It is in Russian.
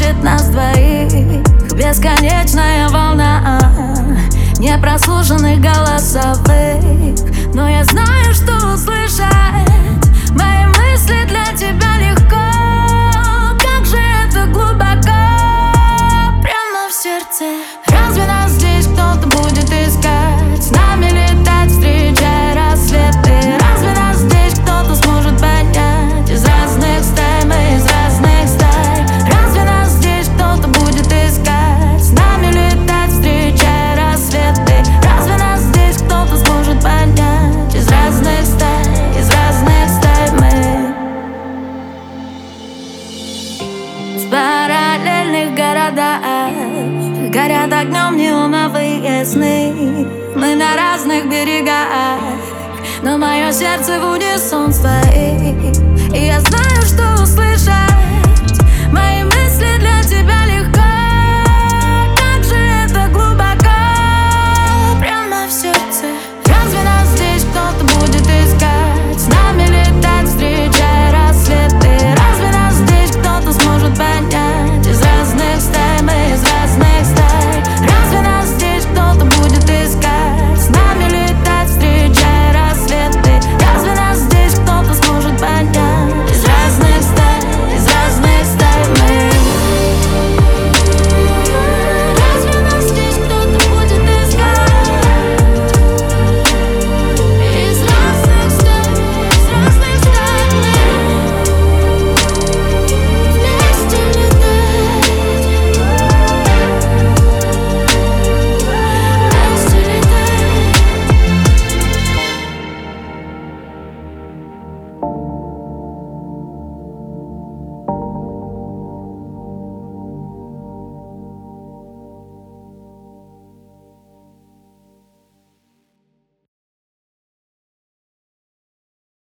будет нас двоих. Бесконечная волна непрослушанных голосовых. Но я знаю, что услышать мои мысли для тебя легко. Как же это глубоко, прямо в сердце. Разве нас здесь кто-то будет искать, с нами летать, встречая рассветы? Разве нас здесь кто-то сможет понять? Из разных стай, мы из разных стай. Разве нас здесь кто-то будет искать, с нами летать, встречая рассветы? Разве нас здесь кто-то сможет понять? Из разных стай мы. В параллельных городах горят огнем неоновые сны. Мы на разных берегах, но мое сердце в унисон с твоим. И я знаю, что услышу